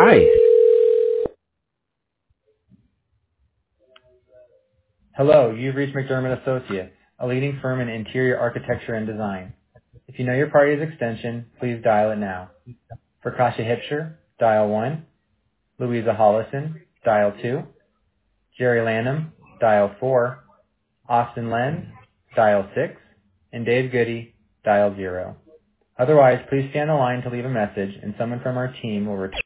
Hi. Hello, you've reached McDermott Associates, a leading firm in interior architecture and design. If you know your party's extension, please dial it now. For Kasia Hipscher, dial 1. Louisa Hollison, dial 2. Jerry Lanham, dial 4. Austin Lenz, dial 6. And Dave Goody, dial 0. Otherwise, please stay on the line to leave a message and someone from our team will return.